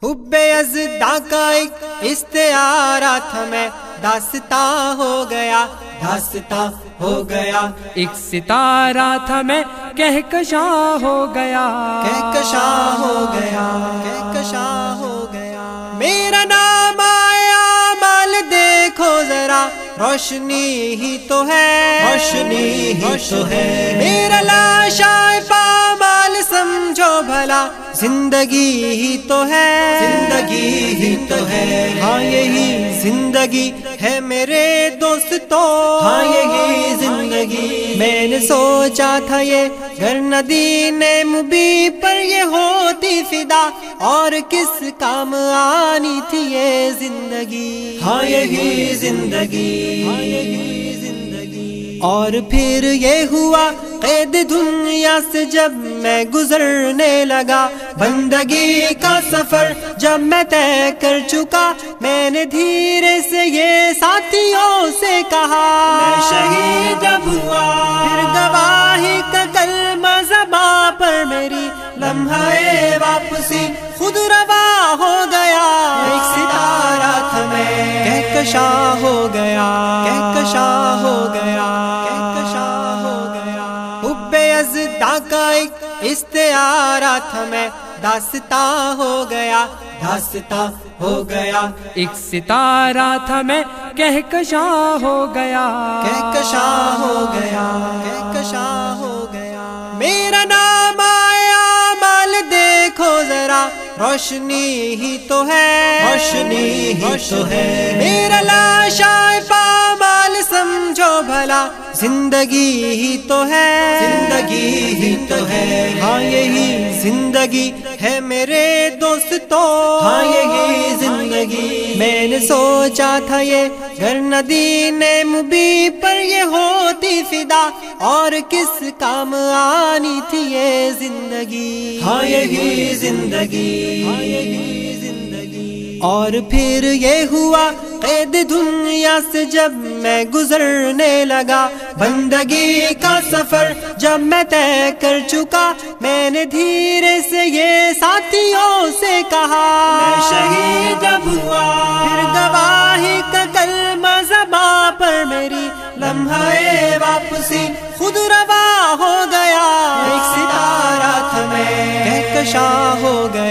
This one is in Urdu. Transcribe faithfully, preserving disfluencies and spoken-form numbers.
حب یزداں کا ایک استعارہ تھا، میں داستاں ہو گیا، داستاں ہو گیا، ایک ستارہ تھا میں کہکشاں ہو گیا، کہکشاں ہو گیا، کہکشاں ہو گیا۔ میرا نام آیا مال دیکھو ذرا، روشنی ہی تو ہے، روشنی ہی تو ہے۔ میرا لاشائے پامال سمجھو بھلا، زندگی ہی تو ہے، زندگی ہی تو ہے۔ ہاں یہی زندگی ہے میرے دوستو، ہاں یہی زندگی۔ میں نے سوچا تھا یہ گر مدینہ مبی پر یہ ہوتی فدا، اور کس کام آنی تھی یہ زندگی، ہاں یہی زندگی، ہاں یہی زندگی۔ اور پھر یہ ہوا قید دنیا سے جب میں گزرنے لگا، بندگی کا سفر جب میں طے کر چکا، میں نے دھیرے سے یہ ساتھیوں سے کہا، میں شہید جب ہوا پھر گواہی کا کلمہ زباں پر میری، لمحہ واپسی خود روا ہو گیا۔ ایک ستارہ تھا میں کہکشاں ہو گیا، کہکشاں ہو گیا، کہکشاں ہو گیا۔ حب یزداں کا ایک استعارہ تھا، میں داستاں ہو گیا، داستاں ہو گیا، ایک ستارہ تھا میں کہکشاں ہو گیا، کہکشاں ہو گیا، کہکشاں ہو گیا۔ میرا نام آیا مال دیکھو ذرا، روشنی ہی تو ہے، روشنی ہی تو ہے۔ میرا لاشائے پامال سمجھو بھلا، زندگی ہی تو ہے، زندگی ہی تو ہے۔ ہاں یہی زندگی ہے میرے دوستو، ہاں یہی زندگی۔ میں نے سوچا تھا یہ گر مدینہ مبی پر یہ ہوتی فدا، اور کس کام آنی تھی یہ زندگی، ہاں یہی زندگی، ہاں یہی زندگی۔ اور پھر یہ ہوا قید دنیا سے جب میں گزرنے لگا، بندگی کا سفر جب میں طے کر چکا، میں نے دھیرے سے یہ ساتھیوں سے کہا، میں شہید جب ہوا پھر گواہی کا کلمہ زباں پر میری، لمحہ واپسی خود روا ہو گیا۔ ایک ستارہ تھا میں کہکشاں ہو گیا۔